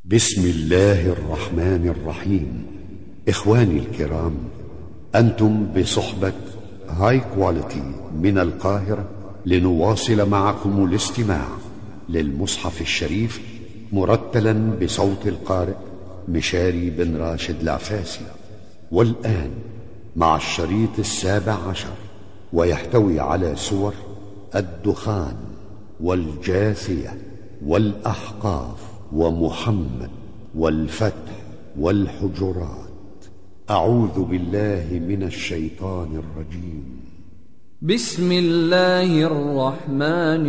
بسم الله الرحمن الرحيم. إخواني الكرام، أنتم بصحبة هاي كواليتي من القاهرة لنواصل معكم الاستماع للمصحف الشريف مرتلا بصوت القارئ مشاري بن راشد العفاسي. والآن مع الشريط 17، ويحتوي على سور الدخان والجاثية والأحقاف ومحمد والفتح والحجرات. أعوذ بالله من الشيطان الرجيم. بسم الله الرحمن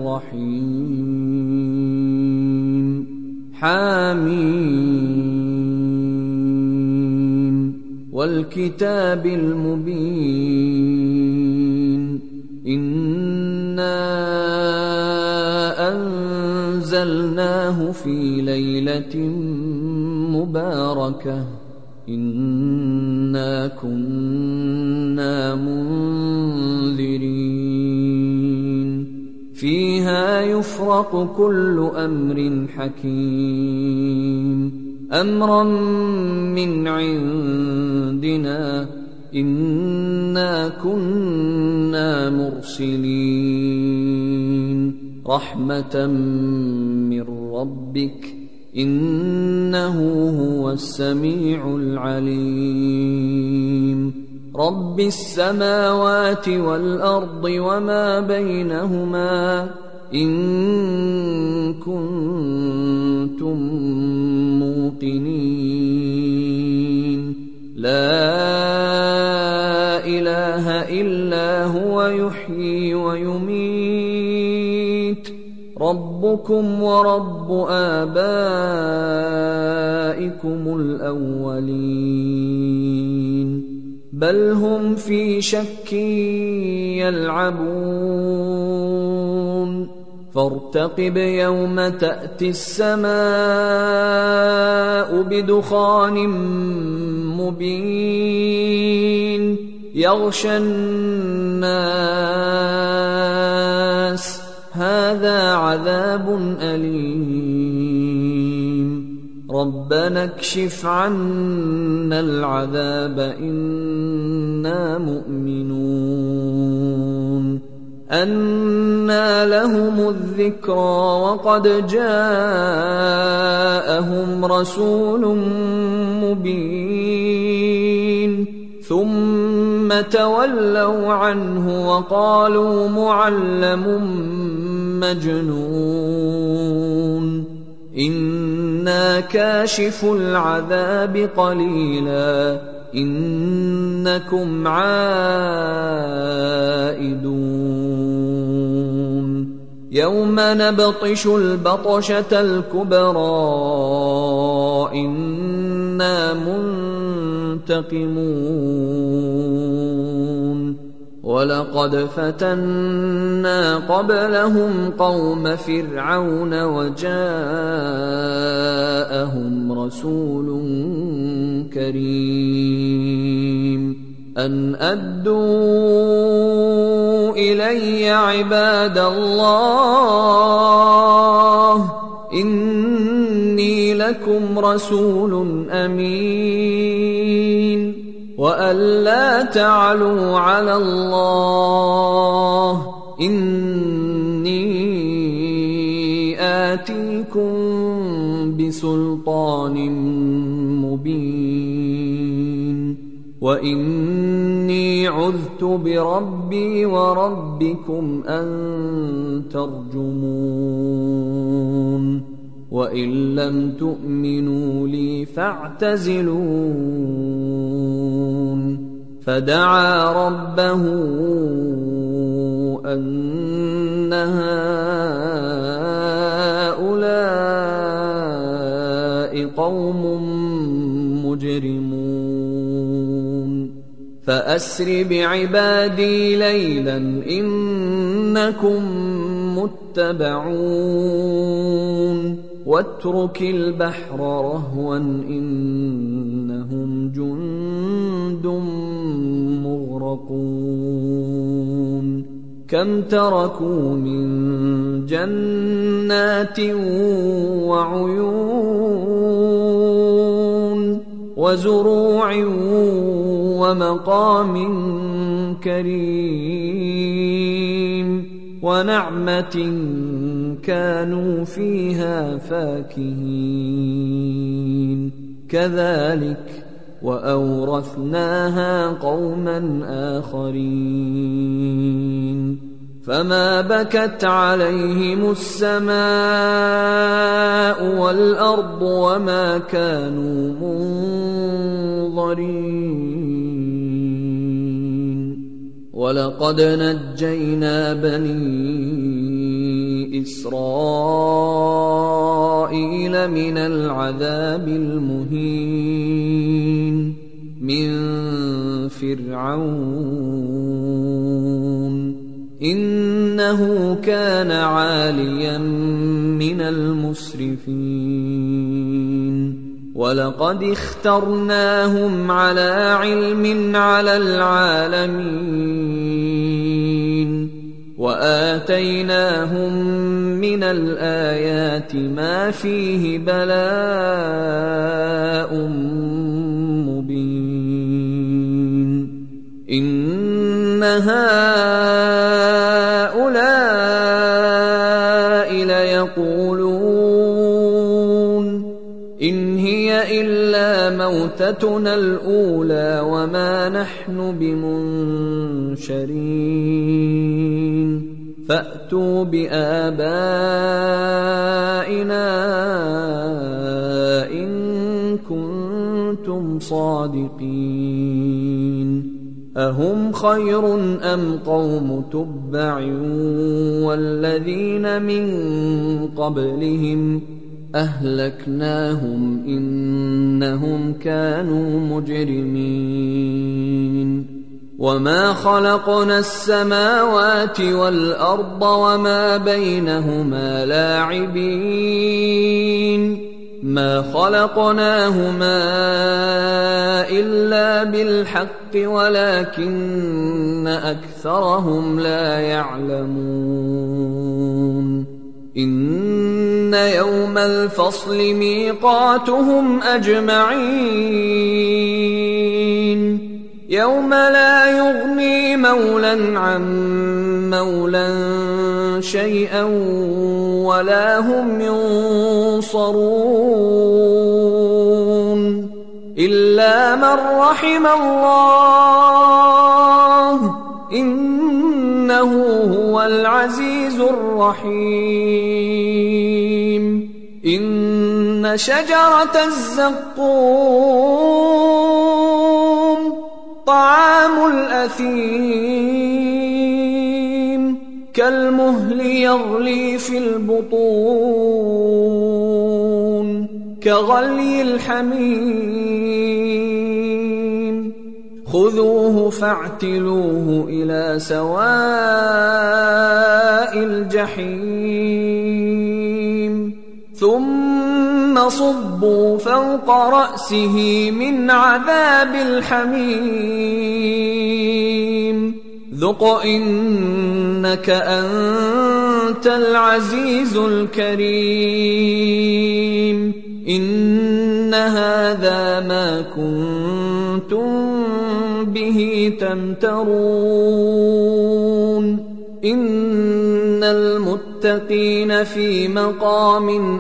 الرحيم. حاميم والكتاب المبين. إنا أنزلناه في ليلة مباركة إنا كنا منذرين فيها يفرق كل أمر حكيم أمرا من عندنا إنا كنا مرسلين رحمة من ربك إنه هو السميع العليم رب السماوات والأرض وما بينهما إن كنتم موقنين لا إله إلا هو يحيي ويميت ربكم ورب آبائكم الأولين بل هم في شك يلعبون فارتقب يوم تأتي السماء بدخان مبين يغشى الناس هذا عذاب أليم ربنا اكشف عنا العذاب إنا مؤمنون أنى لهم الذكرى وقد جاءهم رسول مبين ثم تولوا عنه وقالوا معلم مجنون إنا كاشف العذاب قليلا إنكم عائدون يوم نبطش البطشة الكبرى إنا منتقمون ولقد فتنا قبلهم قوم فرعون وجاءهم رسول كريم أن أدوا إلي عباد الله إني لكم رسول أمين وأن لا تعلوا على الله إني آتيكم بسلطان مبين وإني عذت بربي وربكم أن ترجمون وإن لم تؤمنوا لي فاعتزلون فدعا ربه أن هؤلاء قوم مجرمون فأسر بعبادي ليلا إنكم متبعون واترك البحر رهوا إنهم جند مغرقون كم تركوا من جنات وعيون وزروع ومقام كريم ونعمة كانوا فيها فاكهين كذلك وأورثناها قوما آخرين فما بكت عليهم السماء والأرض وما كانوا منظرين ولقد نجينا بني إسرائيل من العذاب المهين من فرعون إنه كان عاليا من المسرفين ولقد اخترناهم على علم على العالمين وآتيناهم من الآيات ما فيه بلاء مبين إن هؤلاء ليقولون إن هي إلا موتتنا الأولى وما نحن بمنشرين فأتوا بآبائنا إن كنتم صادقين أهم خير أم قوم تبع والذين من قبلهم أهلكناهم إنهم كانوا مجرمين وما خلقنا السماوات والأرض وما بينهما لاعبين ما خلقناهما إلا بالحق ولكن أكثرهم لا يعلمون إن يوم الفصل ميقاتهم أجمعين يوم لا يغني مولى عن مولى شيئا ولا هم ينصرون إلا من رحم الله إنه هو العزيز الرحيم إن شجرة الزقوم طعام الأثيم كالمهل يغلي في البطون كغلي الحميم خذوه فاعتلوه إلى سواء الجحيم ثم صبوا فوق رأسه من عذاب الحميم ذق إنك أنت العزيز الكريم إن هذا ما كنتم به تمترون إن المتقين في مقام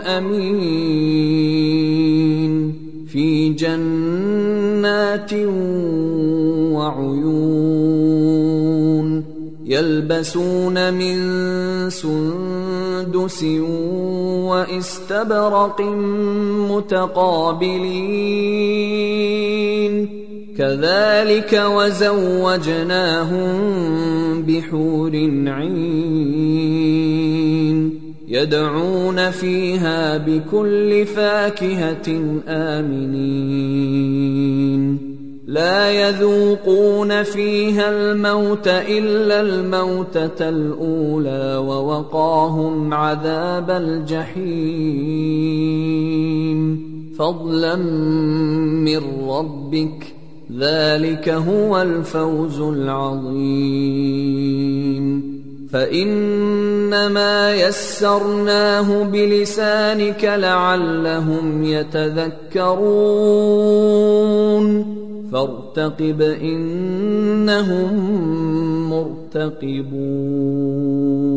أمين في جنات وعيون يلبسون من سندس واستبرق متقابلين كذلك وزوجناهم بحور عين يدعون فيها بكل فاكهة آمنين لا يذوقون فيها الموت إلا الموتة الأولى ووقاهم عذاب الجحيم فضلا من ربك ذلك هو الفوز العظيم فإنما يسرناه بلسانك لعلهم يتذكرون فارتقب إنهم مرتقبون